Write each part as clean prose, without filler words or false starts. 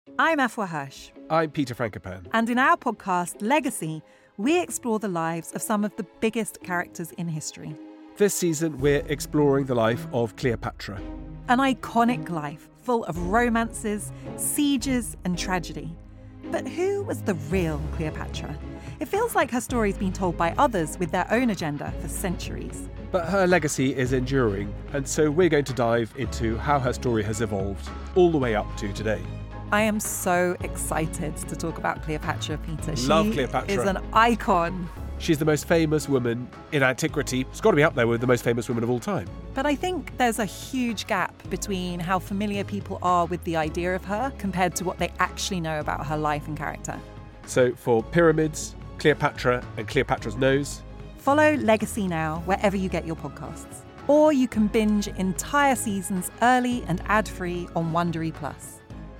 I'm Afua Hirsch. I'm Peter Frankopan. And in our podcast, Legacy, we explore the lives of some of the biggest characters in history. This season, we're exploring the life of Cleopatra. An iconic life full of romances, sieges, and tragedy. But who was the real Cleopatra? It feels like her story's been told by others with their own agenda for centuries. But her legacy is enduring, and so we're going to dive into how her story has evolved all the way up to today. I am so excited to talk about Cleopatra, Peter. Love Cleopatra. She is an icon. She's the most famous woman in antiquity. It's got to be up there with the most famous women of all time. But I think there's a huge gap between how familiar people are with the idea of her compared to what they actually know about her life and character. So for Pyramids, Cleopatra and Cleopatra's Nose, follow Legacy now wherever you get your podcasts. Or you can binge entire seasons early and ad-free on Wondery Plus.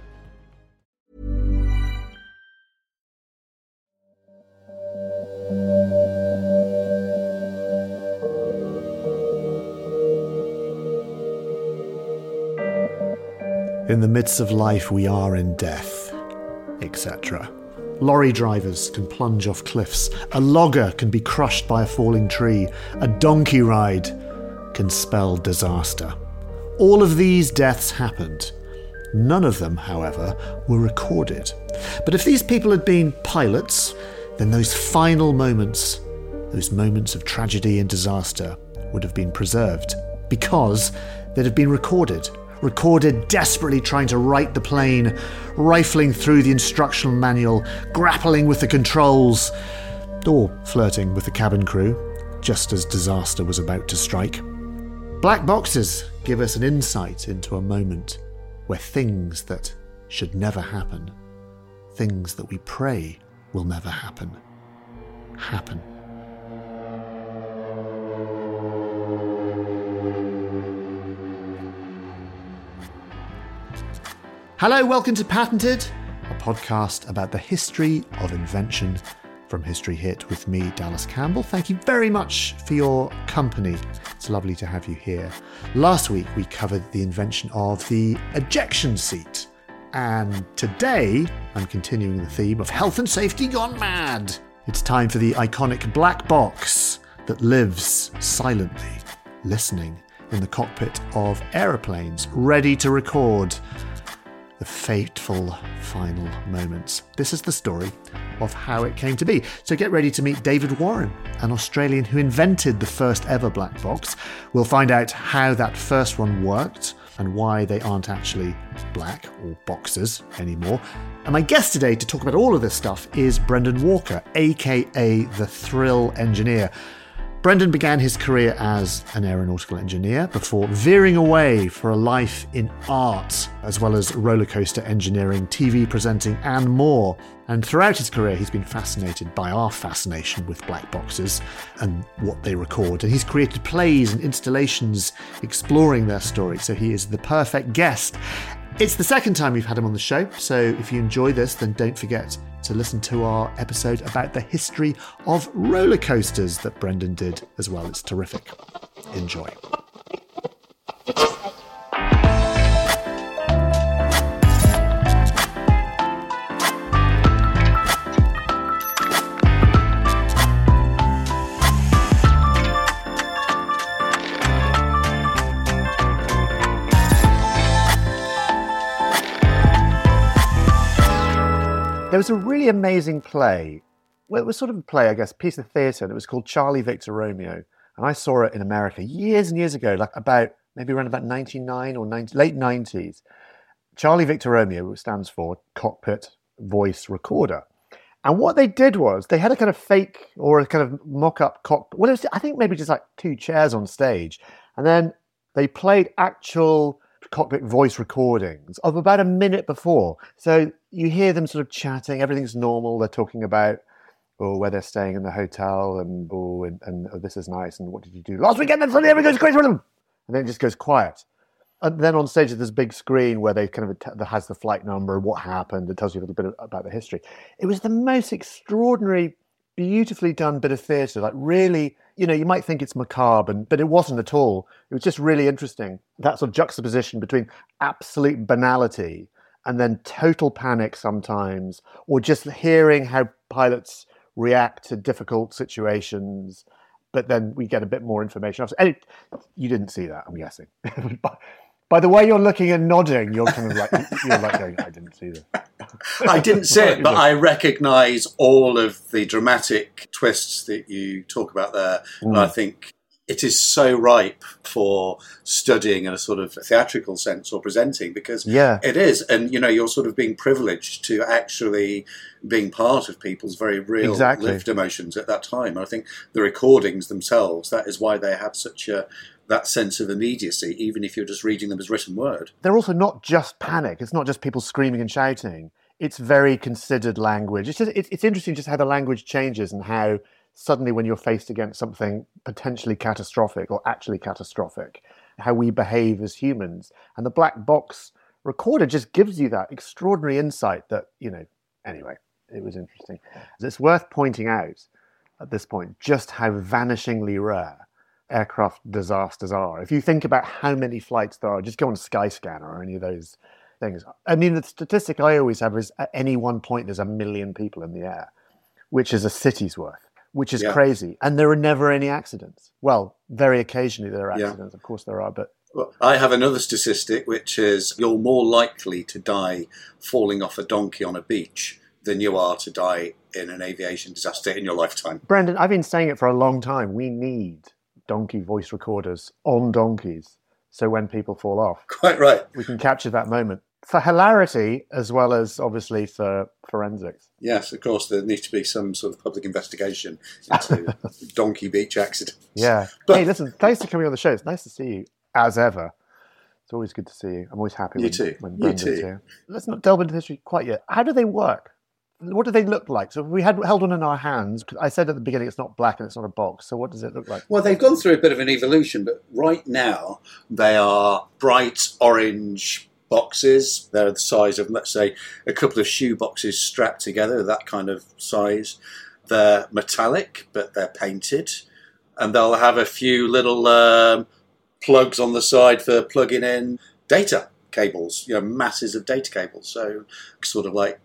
In the midst of life we are in death, etc. Lorry drivers can plunge off cliffs, a logger can be crushed by a falling tree, a donkey ride can spell disaster. All of these deaths happened. None of them, however, were recorded. But if these people had been pilots, then those final moments, those moments of tragedy and disaster, would have been preserved because they'd have been recorded desperately trying to right the plane, rifling through the instructional manual, grappling with the controls, or flirting with the cabin crew, just as disaster was about to strike. Black boxes give us an insight into a moment where things that should never happen, things that we pray will never happen. Hello, welcome to Patented, a podcast about the history of invention from History Hit with me, Dallas Campbell. Thank you very much for your company. It's lovely to have you here. Last week we covered the invention of the ejection seat. And today I'm continuing the theme of health and safety gone mad. It's time for the iconic black box that lives silently, listening in the cockpit of aeroplanes, ready to record the fateful final moments. This is the story of how it came to be. So get ready to meet David Warren, an Australian who invented the first ever black box. We'll find out how that first one worked and why they aren't actually black or boxes anymore. And my guest today to talk about all of this stuff is Brendan Walker, aka the Thrill Engineer. Brendan began his career as an aeronautical engineer before veering away for a life in art, as well as roller coaster engineering, TV presenting, and more. And throughout his career, he's been fascinated by our fascination with black boxes and what they record. And he's created plays and installations exploring their story, so he is the perfect guest. It's the second time we've had him on the show, so if you enjoy this, then don't forget to listen to our episode about the history of roller coasters that Brendan did as well. It's terrific. Enjoy. There was a really amazing play. Well, it was sort of a play, I guess, piece of theatre, and it was called Charlie Victor Romeo. And I saw it in America years and years ago, like maybe around about 99 or late 90s. Charlie Victor Romeo, which stands for Cockpit Voice Recorder. And what they did was they had a kind of fake or a kind of mock-up cockpit. Well, I think maybe just like two chairs on stage. And then they played actual cockpit voice recordings of about a minute before. So you hear them sort of chatting, everything's normal. They're talking about where they're staying in the hotel and this is nice and what did you do last weekend? And suddenly everything goes crazy for them. And then it just goes quiet. And then on stage, there's this big screen where they kind of that has the flight number, what happened. It tells you a little bit about the history. It was the most extraordinary, beautifully done bit of theatre. Like really, you might think it's macabre, but it wasn't at all. It was just really interesting. That sort of juxtaposition between absolute banality and then total panic sometimes, or just hearing how pilots react to difficult situations, but then we get a bit more information. And you didn't see that, I'm guessing. By the way you're looking and nodding, you're kind of like, you're like going, I didn't see this. I didn't see it, but I recognise all of the dramatic twists that you talk about there. And I think it is so ripe for studying in a sort of theatrical sense or presenting, because it is. And, you're sort of being privileged to actually being part of people's very real lived emotions at that time. And I think the recordings themselves, that is why they have such that sense of immediacy, even if you're just reading them as written word. They're also not just panic. It's not just people screaming and shouting. It's very considered language. It's interesting just how the language changes and how suddenly when you're faced against something potentially catastrophic or actually catastrophic, how we behave as humans. And the black box recorder just gives you that extraordinary insight that, anyway, it was interesting. It's worth pointing out at this point just how vanishingly rare aircraft disasters are. If you think about how many flights there are, just go on Skyscanner or any of those things. I mean, the statistic I always have is at any one point there's 1 million people in the air, which is a city's worth, which is crazy. And there are never any accidents. Well, very occasionally there are accidents, of course there are, but... Well, I have another statistic, which is you're more likely to die falling off a donkey on a beach than you are to die in an aviation disaster in your lifetime. Brendan, I've been saying it for a long time. We need donkey voice recorders on donkeys, so when people fall off, quite right, we can capture that moment for hilarity as well as obviously for forensics. Yes, of course, there needs to be some sort of public investigation into donkey beach accidents. Yeah. But hey, listen, thanks for coming on the show. It's nice to see you as ever. It's always good to see you. I'm always happy when Brendan's here. Let's not delve into history quite yet. How do they work? What do they look like? So we held one in our hands. I said at the beginning it's not black and it's not a box. So what does it look like? Well, they've gone through a bit of an evolution, but right now they are bright orange boxes. They're the size of, let's say, a couple of shoe boxes strapped together, that kind of size. They're metallic, but they're painted. And they'll have a few little plugs on the side for plugging in data cables, masses of data cables. So sort of like,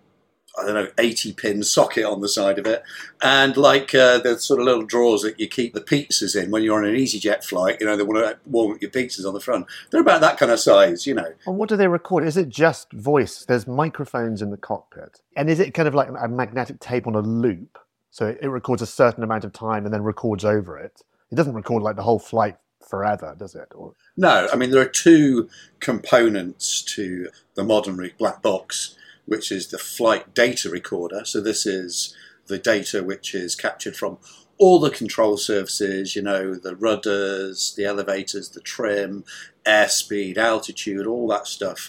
80-pin socket on the side of it. And like the sort of little drawers that you keep the pizzas in when you're on an EasyJet flight, they want to warm up your pizzas on the front. They're about that kind of size, And what do they record? Is it just voice? There's microphones in the cockpit. And is it kind of like a magnetic tape on a loop? So it records a certain amount of time and then records over it. It doesn't record like the whole flight forever, does it? No, I mean, there are two components to the modern black box, which is the flight data recorder. So this is the data which is captured from all the control surfaces, the rudders, the elevators, the trim, airspeed, altitude, all that stuff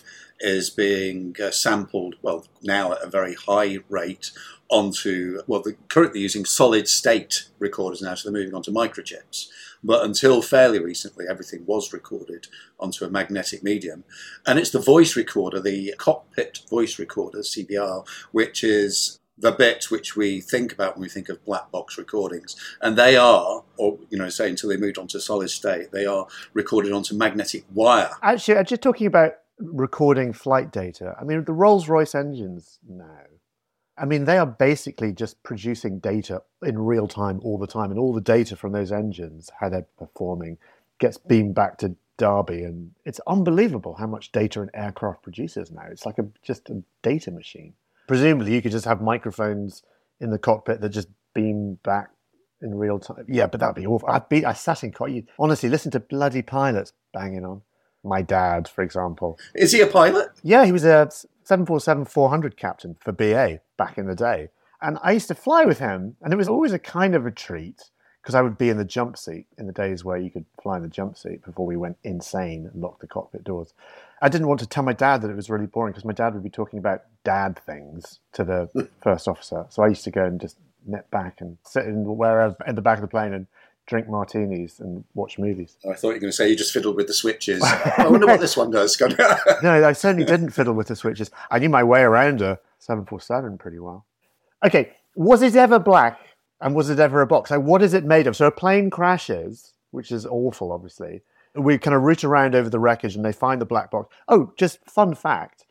is being sampled, now at a very high rate onto, they're currently using solid state recorders now, so they're moving on to microchips. But until fairly recently, everything was recorded onto a magnetic medium. And it's the voice recorder, the cockpit voice recorder, CBR, which is the bit which we think about when we think of black box recordings. And they are, say until they moved on to solid state, they are recorded onto magnetic wire. Actually, just talking about recording flight data, I mean, the Rolls-Royce engines now, they are basically just producing data in real time all the time, and all the data from those engines, how they're performing, gets beamed back to Derby, and it's unbelievable how much data an aircraft produces now. It's like just a data machine. Presumably, you could just have microphones in the cockpit that just beam back in real time. Yeah, but that'd be awful. I sat in cockpit. Honestly, listen to bloody pilots banging on. My dad, for example. Is he a pilot? Yeah, he was a 747-400 captain for BA back in the day. And I used to fly with him, and it was always a kind of a treat, because I would be in the jump seat in the days where you could fly in the jump seat before we went insane and locked the cockpit doors. I didn't want to tell my dad that it was really boring, because my dad would be talking about dad things to the first officer. So I used to go and just nip back and sit in the back of the plane and drink martinis and watch movies. I thought you were going to say you just fiddled with the switches. I wonder what this one does. No, I certainly didn't fiddle with the switches. I knew my way around a 747 pretty well. Okay, was it ever black and was it ever a box? So what is it made of? So a plane crashes, which is awful, obviously. We kind of root around over the wreckage and they find the black box. Oh, just fun fact.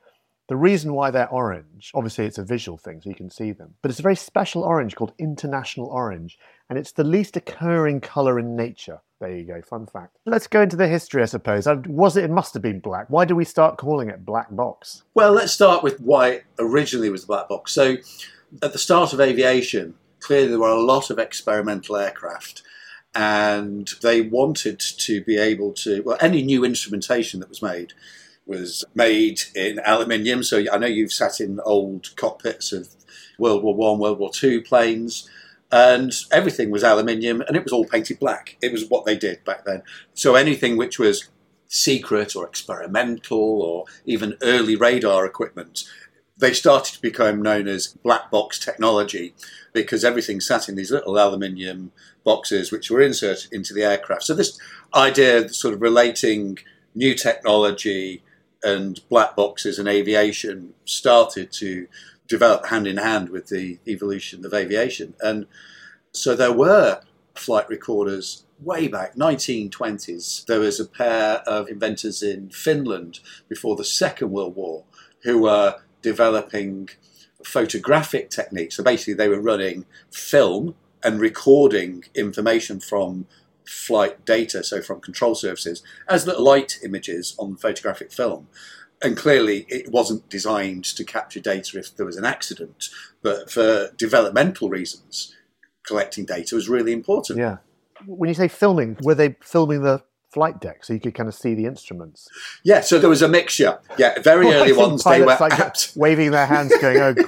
The reason why they're orange, obviously it's a visual thing so you can see them, but it's a very special orange called international orange, and it's the least occurring colour in nature. There you go, fun fact. Let's go into the history, I suppose. It must have been black. Why did we start calling it black box? Well, let's start with why it originally was the black box. So at the start of aviation, clearly there were a lot of experimental aircraft, and they wanted to be able to, well, any new instrumentation that was made in aluminium. So I know you've sat in old cockpits of World War I, World War II planes, and everything was aluminium, and it was all painted black. It was what they did back then. So anything which was secret or experimental or even early radar equipment, they started to become known as black box technology, because everything sat in these little aluminium boxes which were inserted into the aircraft. So this idea, sort of relating new technology and black boxes and aviation, started to develop hand in hand with the evolution of aviation. And so there were flight recorders way back, 1920s. There was a pair of inventors in Finland before the Second World War who were developing photographic techniques. So basically they were running film and recording information from flight data, so from control surfaces, as little light images on photographic film. And clearly it wasn't designed to capture data if there was an accident, but for developmental reasons, collecting data was really important. Yeah. When you say filming, were they filming the flight deck so you could kind of see the instruments? Yeah, so there was a mixture. Yeah, very early ones, they were waving their hands going, oh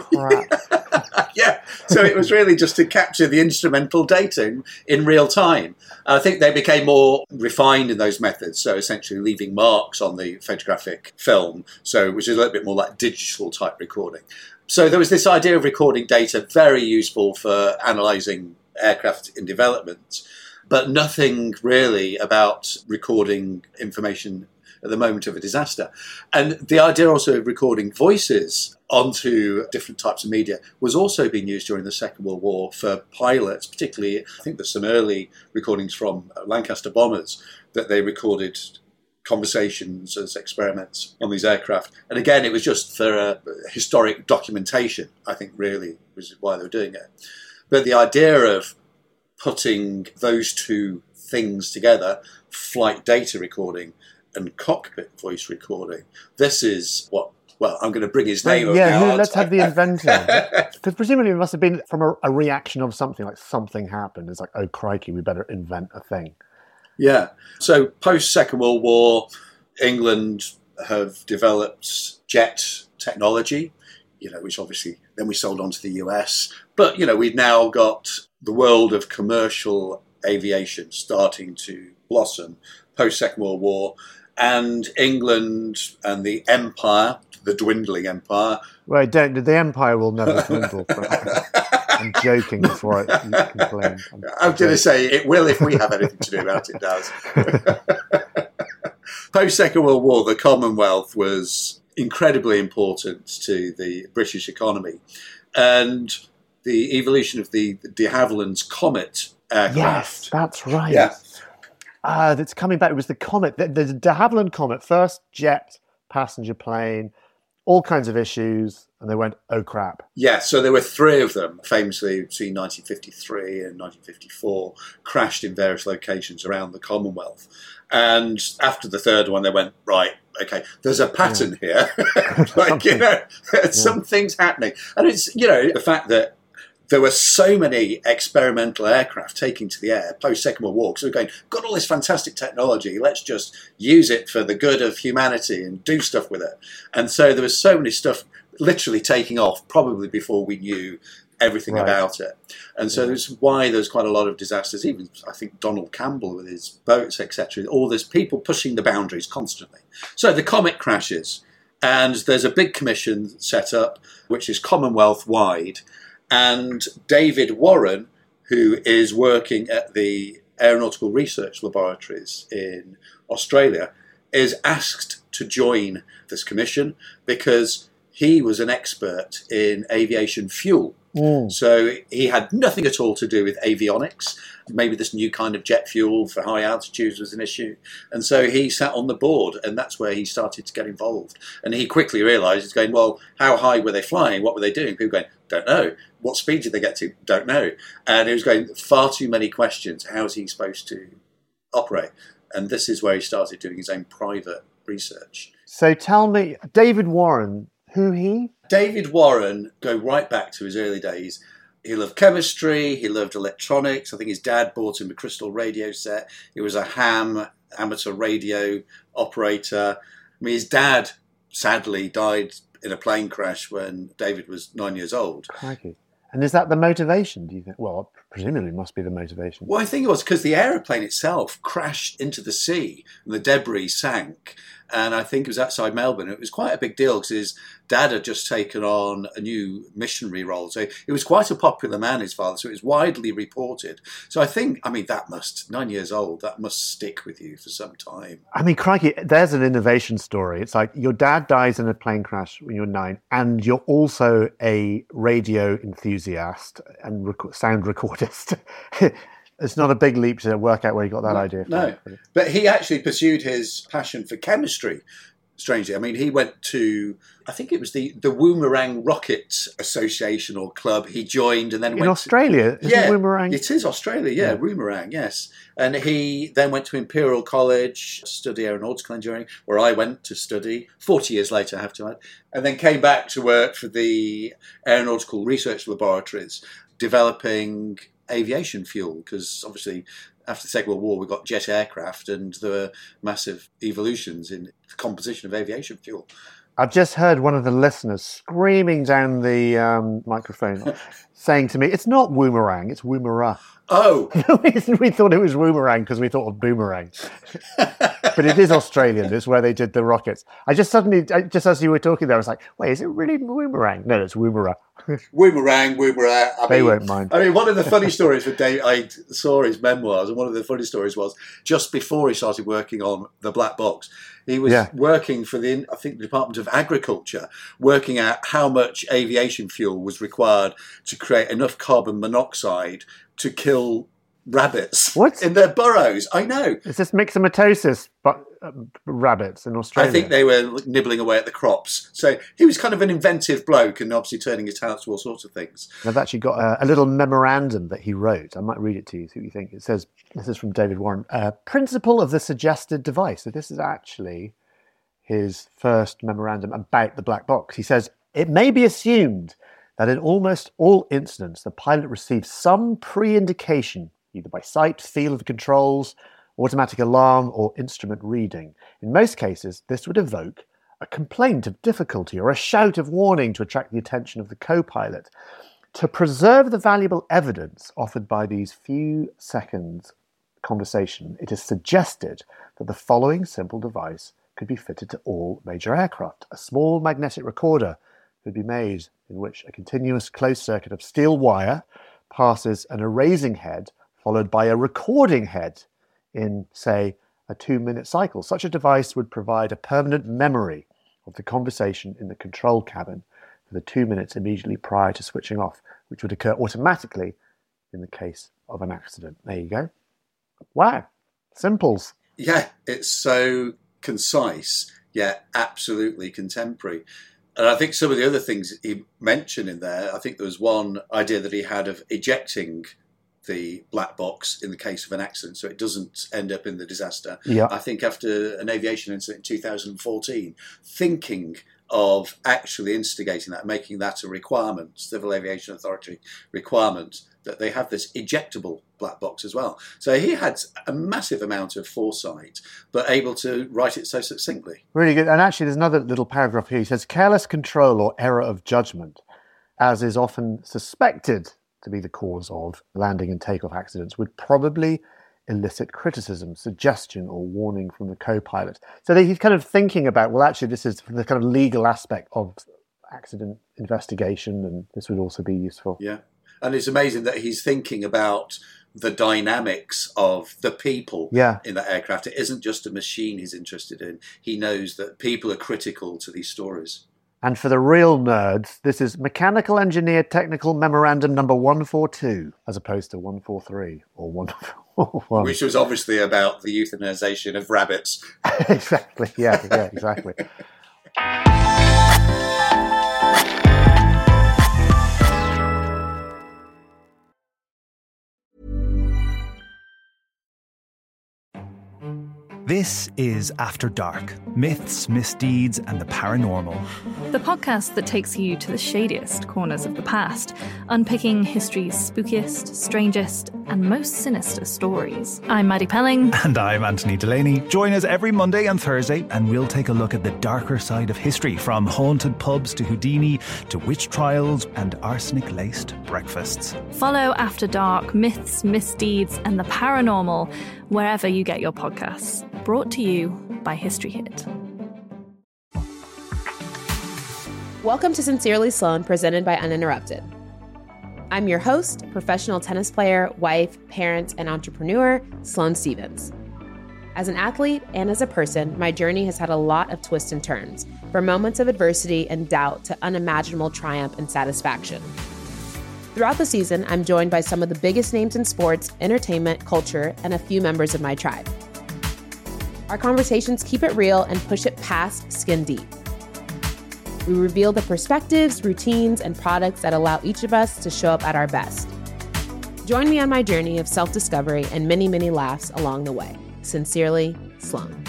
crap. Yeah, so it was really just to capture the instrumental data in real time. I think they became more refined in those methods, so essentially leaving marks on the photographic film, so which is a little bit more like digital type recording. So there was this idea of recording data, very useful for analysing aircraft in development, but nothing really about recording information at the moment of a disaster. And the idea also of recording voices onto different types of media was also being used during the Second World War for pilots, particularly. I think there's some early recordings from Lancaster bombers that they recorded conversations as experiments on these aircraft. And again, it was just for historic documentation, I think, really was why they were doing it. But the idea of putting those two things together, flight data recording and cockpit voice recording, this is what, well, I'm going to bring his name up now. Let's have the inventor. Because presumably it must have been from a reaction of something, like something happened. It's like, oh crikey, we better invent a thing. Yeah. So post-Second World War, England have developed jet technology, which obviously then we sold on to the US. But, we've now got the world of commercial aviation starting to blossom post-Second World War, and England and the empire, the dwindling empire. Well, the empire will never dwindle. I'm joking before I complain. I'm going to say it will if we have anything to do about it, does. Post-Second World War, the Commonwealth was incredibly important to the British economy. And the evolution of the de Havilland's Comet aircraft. Yes, that's right. Yeah. That's coming back. It was the Comet, the de Havilland Comet, first jet passenger plane, all kinds of issues, and they went, oh crap. Yeah, so there were three of them, famously between 1953 and 1954, crashed in various locations around the Commonwealth. And after the third one, they went, right, okay, there's a pattern here. Something's happening. And it's, the fact that there were so many experimental aircraft taking to the air post-Second World War, because we're going, got all this fantastic technology, let's just use it for the good of humanity and do stuff with it. And so there was so many stuff literally taking off, probably before we knew everything about it. And so that's why there's quite a lot of disasters, even I think Donald Campbell with his boats, etc. All there's people pushing the boundaries constantly. So the Comet crashes, and there's a big commission set up, which is Commonwealth-wide. And David Warren, who is working at the Aeronautical Research Laboratories in Australia, is asked to join this commission because he was an expert in aviation fuel. So he had nothing at all to do with avionics. Maybe this new kind of jet fuel for high altitudes was an issue. And so he sat on the board, and that's where he started to get involved. And he quickly realised, he's going, well, how high were they flying? What were they doing? People going, don't know. What speed did they get to? Don't know. And he was going, far too many questions. How's he supposed to operate? And this is where he started doing his own private research. So tell me, David Warren, who he? David Warren, go right back to his early days. He loved chemistry, he loved electronics. I think his dad bought him a crystal radio set. He was a ham amateur radio operator. I mean, his dad sadly died in a plane crash when David was 9 years old. Crikey. And is that the motivation, do you think? Well, presumably it must be the motivation. Well, I think it was because the aeroplane itself crashed into the sea and the debris sank. And I think it was outside Melbourne. It was quite a big deal because his dad had just taken on a new missionary role. So he was quite a popular man, his father. So it was widely reported. So I think, I mean, that must, 9 years old, that must stick with you for some time. I mean, crikey, there's an innovation story. It's like your dad dies in a plane crash when you're 9, and you're also a radio enthusiast and sound recordist. It's not a big leap to work out where he got that idea from. No, but he actually pursued his passion for chemistry, strangely. I mean, he went to, I think it was the Woomerang Rocket Association or club he joined and then went in Australia? Yeah, Woomerang? It is Australia, yeah, Woomerang, yes. And he then went to Imperial College, study aeronautical engineering, where I went to study, 40 years later, I have to add, and then came back to work for the Aeronautical Research Laboratories, developing aviation fuel, because obviously after the Second World War we got jet aircraft and there were massive evolutions in the composition of aviation fuel. I've just heard one of the listeners screaming down the microphone saying to me, it's not Woomerang, it's Woomera. Oh! We thought it was Woomerang because we thought of boomerang. But it is Australian, it's where they did the rockets. Just as you were talking there, I was like, wait, is it really Woomerang? No, it's Woomera. Woomera. They won't mind. I mean, one of the funny stories with Dave, I saw his memoirs, and one of the funny stories was just before he started working on the Black Box, he was working for the Department of Agriculture, working out how much aviation fuel was required to create enough carbon monoxide to kill rabbits in their burrows. I know. Is this myxomatosis, but rabbits in Australia? I think they were nibbling away at the crops. So he was kind of an inventive bloke and obviously turning his talents to all sorts of things. I've actually got a little memorandum that he wrote. I might read it to you, see what you think. It says, this is from David Warren, principle of the suggested device. So this is actually his first memorandum about the black box. He says, it may be assumed that in almost all incidents, the pilot receives some pre-indication, either by sight, feel of the controls, automatic alarm, or instrument reading. In most cases, this would evoke a complaint of difficulty or a shout of warning to attract the attention of the co-pilot. To preserve the valuable evidence offered by these few seconds conversation, it is suggested that the following simple device could be fitted to all major aircraft. A small magnetic recorder could be made in which a continuous closed circuit of steel wire passes an erasing head followed by a recording head in, say, a 2-minute cycle. Such a device would provide a permanent memory of the conversation in the control cabin for the 2 minutes immediately prior to switching off, which would occur automatically in the case of an accident. There you go. Wow. Simples. Yeah, it's so concise, yet absolutely contemporary. And I think some of the other things he mentioned in there, I think there was one idea that he had of ejecting the black box in the case of an accident so it doesn't end up in the disaster. Yeah. I think after an aviation incident in 2014, thinking of actually instigating that, making that a requirement, Civil Aviation Authority requirement, that they have this ejectable black box as well. So he had a massive amount of foresight, but able to write it so succinctly. Really good. And actually, there's another little paragraph here. He says, careless control or error of judgment, as is often suspected to be the cause of landing and takeoff accidents, would probably elicit criticism, suggestion, or warning from the co-pilot. So that he's kind of thinking about, well, actually, this is the kind of legal aspect of accident investigation, and this would also be useful. Yeah. And it's amazing that he's thinking about the dynamics of the people in that aircraft. It isn't just a machine he's interested in. He knows that people are critical to these stories. And for the real nerds, this is Mechanical Engineer Technical Memorandum number 142, as opposed to 143 or 141. Which was obviously about the euthanization of rabbits. Exactly, yeah, exactly. This is After Dark, myths, misdeeds, and the paranormal. The podcast that takes you to the shadiest corners of the past, unpicking history's spookiest, strangest, and most sinister stories. I'm Maddie Pelling. And I'm Anthony Delaney. Join us every Monday and Thursday, and we'll take a look at the darker side of history, from haunted pubs to Houdini, to witch trials and arsenic-laced breakfasts. Follow After Dark, myths, misdeeds, and the paranormal wherever you get your podcasts. Brought to you by History Hit. Welcome to Sincerely Sloan, presented by Uninterrupted. I'm your host, professional tennis player, wife, parent, and entrepreneur, Sloane Stevens. As an athlete and as a person, my journey has had a lot of twists and turns, from moments of adversity and doubt to unimaginable triumph and satisfaction. Throughout the season, I'm joined by some of the biggest names in sports, entertainment, culture, and a few members of my tribe. Our conversations keep it real and push it past skin deep. We reveal the perspectives, routines, and products that allow each of us to show up at our best. Join me on my journey of self-discovery and many, many laughs along the way. Sincerely, Sloane.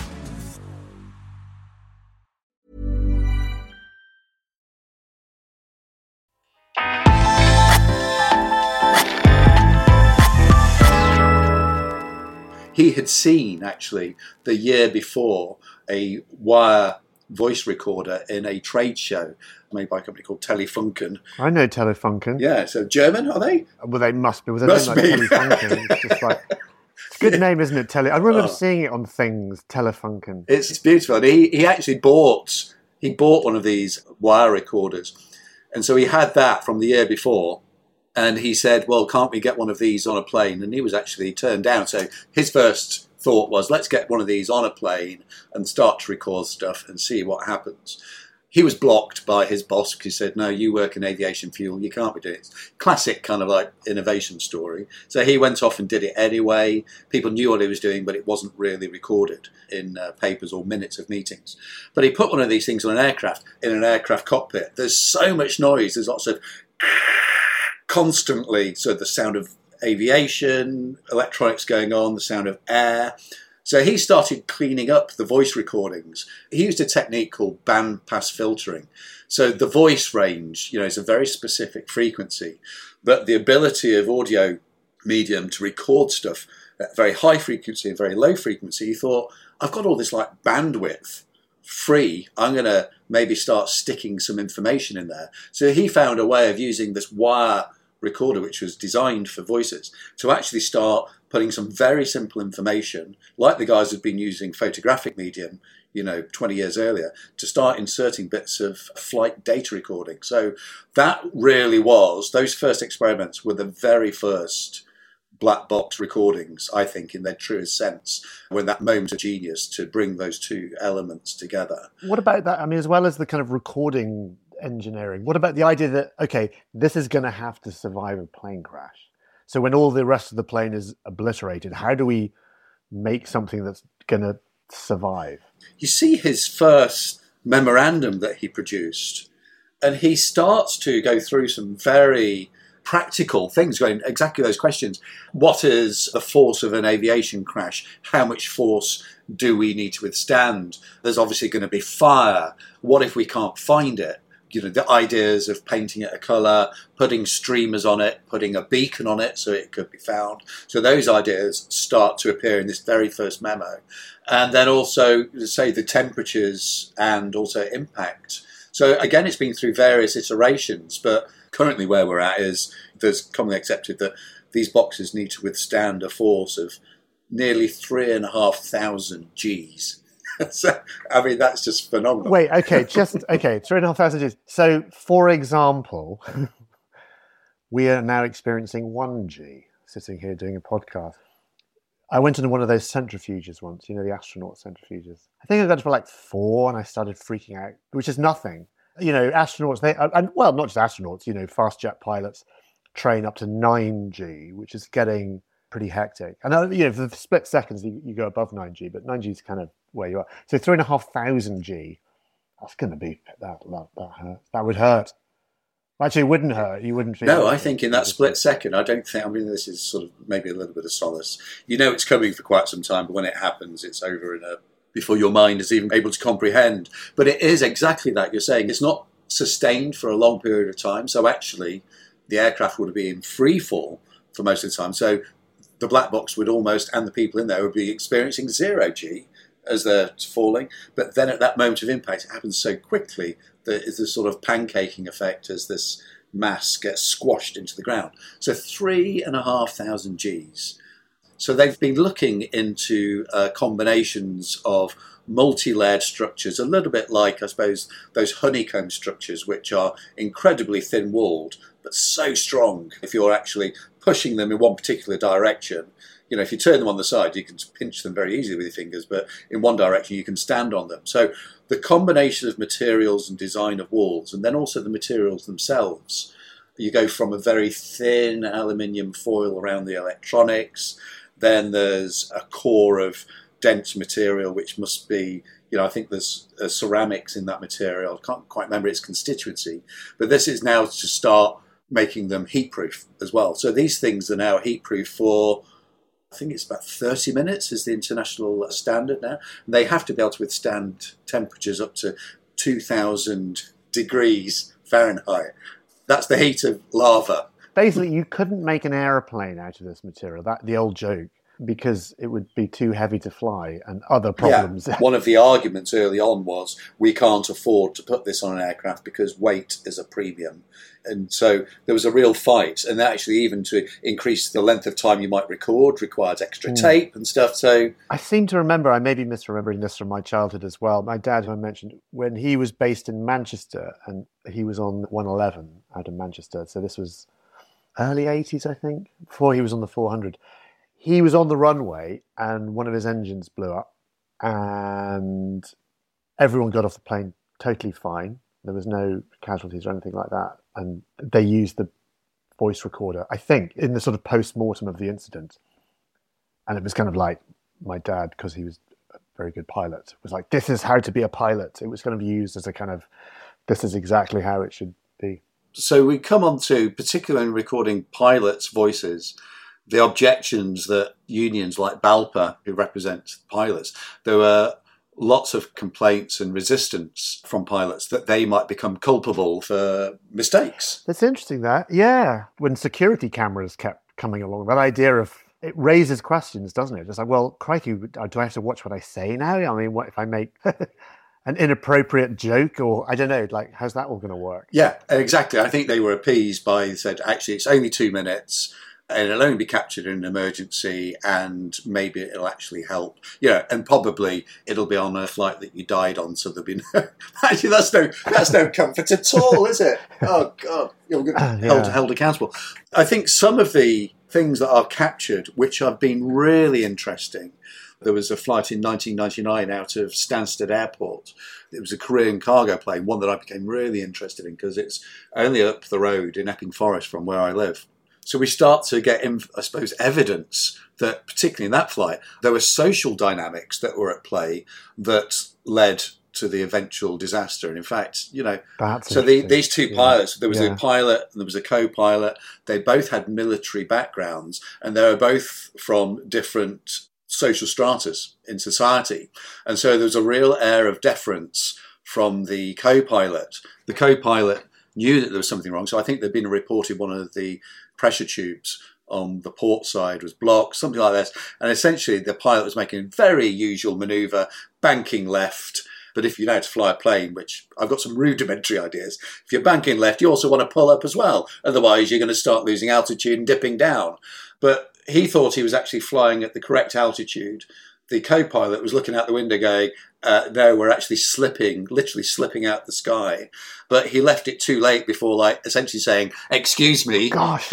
He had seen, actually, the year before, a wire voice recorder in a trade show made by a company called Telefunken. I know Telefunken. Yeah, so German, are they? Well, they must be. With a Must name be. like Telefunken, it's just like... It's a good name, isn't it? I remember seeing it on things, Telefunken. It's beautiful. And he actually bought one of these wire recorders. And so he had that from the year before. And he said, well, can't we get one of these on a plane? And he was actually turned down. So his first thought was, let's get one of these on a plane and start to record stuff and see what happens. He was blocked by his boss because he said, no, you work in aviation fuel, you can't be doing it. Classic kind of like innovation story. So he went off and did it anyway. People knew what he was doing, but it wasn't really recorded in papers or minutes of meetings. But he put one of these things on an aircraft, in an aircraft cockpit. There's so much noise. There's lots of constantly, so the sound of aviation, electronics going on, the sound of air. So he started cleaning up the voice recordings. He used a technique called bandpass filtering. So the voice range, is a very specific frequency, but the ability of audio medium to record stuff at very high frequency and very low frequency, he thought, I've got all this like bandwidth free, I'm going to maybe start sticking some information in there. So he found a way of using this wire recorder, which was designed for voices, to actually start putting some very simple information, like the guys who'd been using photographic medium, 20 years earlier, to start inserting bits of flight data recording. So that really was, those first experiments were the very first black box recordings, I think, in their truest sense, when that moment of genius to bring those two elements together. What about that? I mean, as well as the kind of recording engineering, what about the idea that, okay, this is going to have to survive a plane crash? So when all the rest of the plane is obliterated, how do we make something that's going to survive? You see his first memorandum that he produced, and he starts to go through some very practical things, going exactly those questions. What is the force of an aviation crash? How much force do we need to withstand? There's obviously going to be fire. What if we can't find it? The ideas of painting it a colour, putting streamers on it, putting a beacon on it so it could be found. So those ideas start to appear in this very first memo. And then also, say, the temperatures and also impact. So again, it's been through various iterations, but currently where we're at is there's commonly accepted that these boxes need to withstand a force of nearly 3,500 Gs. So, I mean, that's just phenomenal. Wait, okay, 3,500 Gs. So, for example, we are now experiencing 1 G, sitting here doing a podcast. I went into one of those centrifuges once, the astronaut centrifuges. I think I got to like 4 and I started freaking out, which is nothing. astronauts, not just astronauts, fast jet pilots train up to 9G, which is getting pretty hectic. And, for the split seconds, you go above 9G, but 9G is kind of where you are. So 3,500 G, that's going to be, that hurts. That would hurt. Actually, it wouldn't hurt. You wouldn't feel. No, I think in that split second, this is sort of maybe a little bit of solace. It's coming for quite some time, but when it happens, it's over before your mind is even able to comprehend. But it is exactly that you're saying. It's not sustained for a long period of time. So actually, the aircraft would be in free fall for most of the time. So the black box would almost, and the people in there would be experiencing 0G as they're falling. But then at that moment of impact, it happens so quickly that it's this sort of pancaking effect as this mass gets squashed into the ground. So 3,500 Gs. So they've been looking into combinations of multi-layered structures, a little bit like, I suppose, those honeycomb structures, which are incredibly thin-walled, but so strong if you're actually pushing them in one particular direction. If you turn them on the side, you can pinch them very easily with your fingers, but in one direction you can stand on them. So the combination of materials and design of walls, and then also the materials themselves, you go from a very thin aluminium foil around the electronics, then there's a core of dense material, which must be, I think there's ceramics in that material. I can't quite remember its constituency, but this is now to start making them heat-proof as well. So these things are now heat-proof for, I think it's about 30 minutes is the international standard now. And they have to be able to withstand temperatures up to 2,000 degrees Fahrenheit. That's the heat of lava. Basically, you couldn't make an aeroplane out of this material, the old joke, because it would be too heavy to fly and other problems. Yeah. One of the arguments early on was we can't afford to put this on an aircraft because weight is a premium. And so there was a real fight. And actually, even to increase the length of time you might record requires extra tape and stuff. So I seem to remember, I may be misremembering this from my childhood as well. My dad, who I mentioned, when he was based in Manchester, and he was on 111 out of Manchester. So this was early 80s, I think, before he was on the 400. He was on the runway and one of his engines blew up and everyone got off the plane totally fine. There was no casualties or anything like that. And they used the voice recorder, I think, in the sort of post-mortem of the incident. And it was kind of like my dad, because he was a very good pilot, was like, this is how to be a pilot. It was going to be used as a kind of, this is exactly how it should be. So we come on to, particularly in recording pilots' voices, the objections that unions like BALPA, who represent pilots, there were lots of complaints and resistance from pilots that they might become culpable for mistakes. That's interesting, that. Yeah. When security cameras kept coming along, that idea of, it raises questions, doesn't it? It's like, well, crikey, do I have to watch what I say now? I mean, what if I make an inappropriate joke, or I don't know, like, how's that all going to work? Yeah, exactly. I think they were appeased by, said, actually, it's only 2 minutes. And it'll only be captured in an emergency, and maybe it'll actually help. And probably it'll be on a flight that you died on, so there'll be no... Actually, that's no comfort at all, is it? Oh, God. You're held accountable. I think some of the things that are captured, which have been really interesting, there was a flight in 1999 out of Stansted Airport. It was a Korean cargo plane, one that I became really interested in because it's only up the road in Epping Forest from where I live. So we start to get, I suppose, evidence that, particularly in that flight, there were social dynamics that were at play that led to the eventual disaster. And in fact, so these two pilots, there was a pilot and there was a co-pilot. They both had military backgrounds, and they were both from different social stratas in society. And so there was a real air of deference from the co-pilot. The co-pilot knew that there was something wrong. So I think there'd been reported one of the pressure tubes on the port side was blocked, something like this. And essentially the pilot was making a very usual manoeuvre, banking left. But if you know how to fly a plane, which I've got some rudimentary ideas, if you're banking left, you also want to pull up as well. Otherwise, you're going to start losing altitude and dipping down. But he thought he was actually flying at the correct altitude. The co-pilot was looking out the window going, no, we're actually literally slipping out the sky. But he left it too late before, essentially saying, excuse me. Gosh.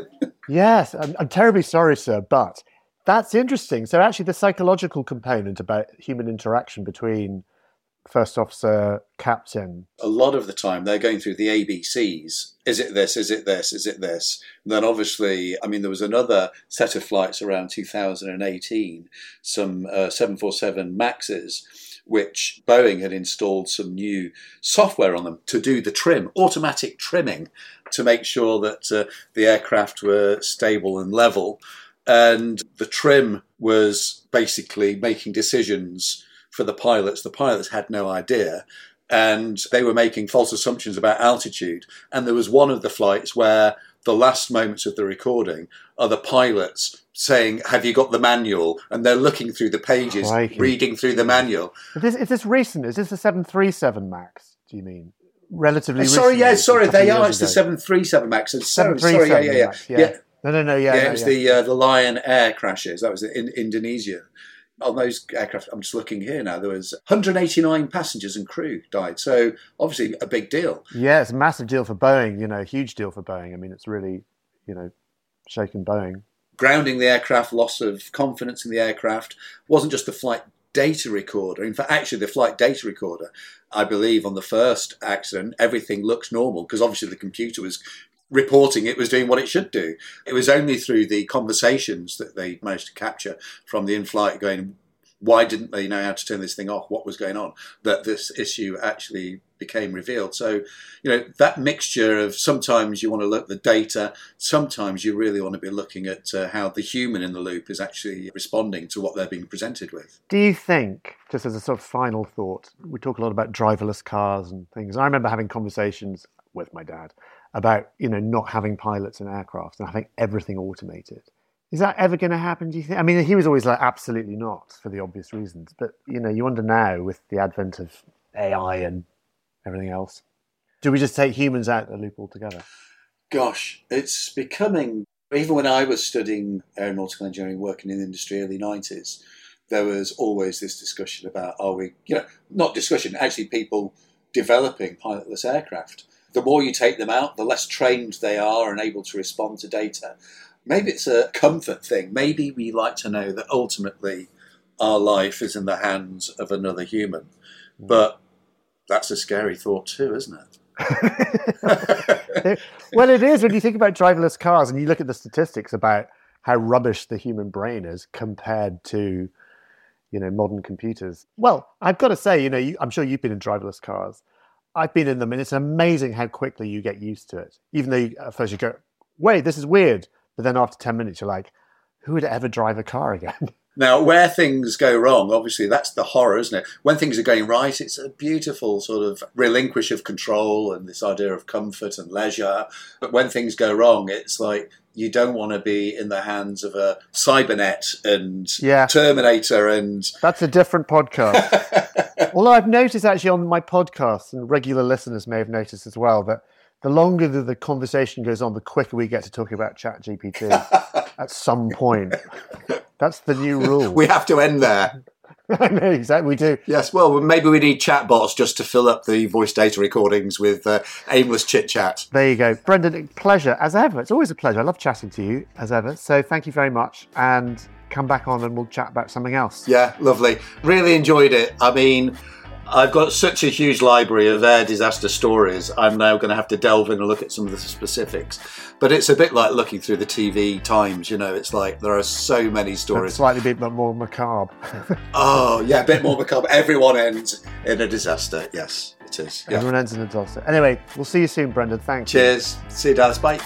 Yes, I'm terribly sorry, sir, but that's interesting. So actually the psychological component about human interaction between first officer, captain. A lot of the time they're going through the ABCs. Is it this? Is it this? Is it this? And then obviously, I mean, there was another set of flights around 2018, some 747 Maxes, which Boeing had installed some new software on them to do the trim, automatic trimming, to make sure that the aircraft were stable and level. And the trim was basically making decisions for the pilots. The pilots had no idea, and they were making false assumptions about altitude. And there was one of the flights where the last moments of the recording are the pilots saying, "Have you got the manual?" And they're looking through the pages, reading through the manual. Is this recent? Is this a 737 MAX, do you mean? Relatively sorry, recently? Sorry, they are. It's the 737 MAX. Sorry, yeah. No, it's the Lion Air crashes. That was in Indonesia. On those aircraft, I'm just looking here now, there was 189 passengers and crew died. So obviously a big deal. Yeah, it's a massive deal for Boeing, a huge deal for Boeing. I mean, it's really, shaken Boeing. Grounding the aircraft, loss of confidence in the aircraft, wasn't just the flight data recorder. In fact, actually the flight data recorder, I believe on the first accident, everything looks normal because obviously the computer was reporting it was doing what it should do. It was only through the conversations that they managed to capture from the in-flight going, why didn't they know how to turn this thing off? What was going on? That this issue actually became revealed. So, that mixture of sometimes you want to look at the data, sometimes you really want to be looking at how the human in the loop is actually responding to what they're being presented with. Do you think, just as a sort of final thought, we talk a lot about driverless cars and things. I remember having conversations with my dad about, not having pilots in aircraft and having everything automated. Is that ever going to happen, do you think? I mean, he was always like, absolutely not, for the obvious reasons. But, you wonder now, with the advent of AI and everything else, do we just take humans out of the loop altogether? Gosh, it's becoming... Even when I was studying aeronautical engineering, working in the industry, early 90s, there was always this discussion about, are we... not discussion, actually people developing pilotless aircraft. The more you take them out, the less trained they are and able to respond to data. Maybe it's a comfort thing. Maybe we like to know that ultimately our life is in the hands of another human. But that's a scary thought too, isn't it? Well, it is when you think about driverless cars and you look at the statistics about how rubbish the human brain is compared to, modern computers. Well, I've got to say, I'm sure you've been in driverless cars. I've been in them, and it's amazing how quickly you get used to it. Even though at first you go, wait, this is weird. But then after 10 minutes, you're like, who would ever drive a car again? Now, where things go wrong, obviously, that's the horror, isn't it? When things are going right, it's a beautiful sort of relinquish of control and this idea of comfort and leisure. But when things go wrong, it's like you don't want to be in the hands of a Cybernet and Terminator and... That's a different podcast. Although I've noticed actually on my podcast, and regular listeners may have noticed as well, that the longer the conversation goes on, the quicker we get to talking about ChatGPT at some point. That's the new rule. We have to end there. I know, exactly, we do. Yes, well, maybe we need chatbots just to fill up the voice data recordings with aimless chit-chat. There you go. Brendan, pleasure, as ever. It's always a pleasure. I love chatting to you, as ever. So thank you very much, and come back on and we'll chat about something else. Yeah, lovely. Really enjoyed it. I mean... I've got such a huge library of air disaster stories. I'm now going to have to delve in and look at some of the specifics. But it's a bit like looking through the TV Times, it's like there are so many stories. Slightly bit more macabre. Oh, yeah, a bit more macabre. Everyone ends in a disaster. Yes, it is. Yeah. Everyone ends in a disaster. Anyway, we'll see you soon, Brendan. Thanks. Cheers. See you, Dallas. Bye.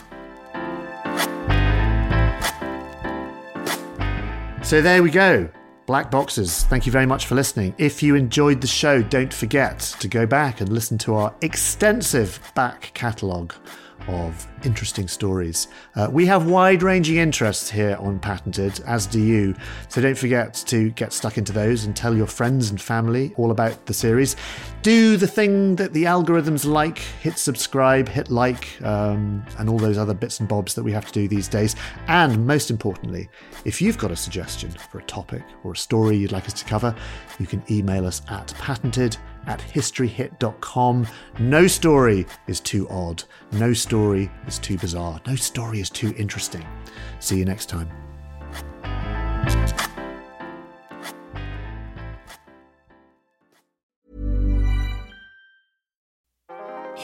So there we go. Black Boxes, thank you very much for listening. If you enjoyed the show, don't forget to go back and listen to our extensive back catalogue of interesting stories. We have wide-ranging interests here on Patented, as do you. So don't forget to get stuck into those and tell your friends and family all about the series. Do the thing that the algorithms like, hit subscribe, hit like, and all those other bits and bobs that we have to do these days. And most importantly, if you've got a suggestion for a topic or a story you'd like us to cover, you can email us at patented@historyhit.com. No story is too odd. No story is too bizarre. No story is too interesting. See you next time.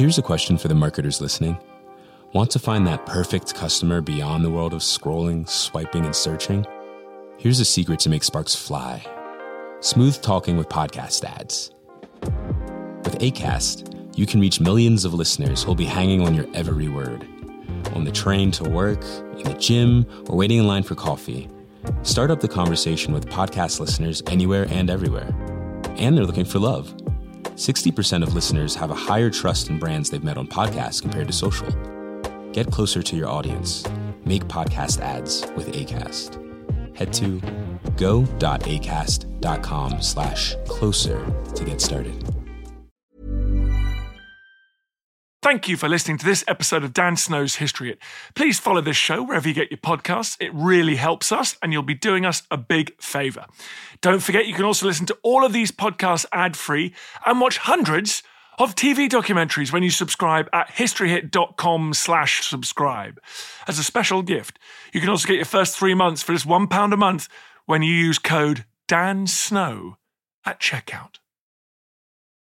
Here's a question for the marketers listening. Want to find that perfect customer beyond the world of scrolling, swiping, and searching? Here's a secret to make sparks fly. Smooth talking with podcast ads. With Acast, you can reach millions of listeners who'll be hanging on your every word. On the train to work, in the gym, or waiting in line for coffee. Start up the conversation with podcast listeners anywhere and everywhere. And they're looking for love. 60% of listeners have a higher trust in brands they've met on podcasts compared to social. Get closer to your audience. Make podcast ads with Acast. Head to go.acast.com/closer to get started. Thank you for listening to this episode of Dan Snow's History Hit. Please follow this show wherever you get your podcasts. It really helps us, and you'll be doing us a big favour. Don't forget, you can also listen to all of these podcasts ad-free and watch hundreds of TV documentaries when you subscribe at historyhit.com/subscribe. As a special gift, you can also get your first 3 months for just £1 a month when you use code DANSNOW at checkout.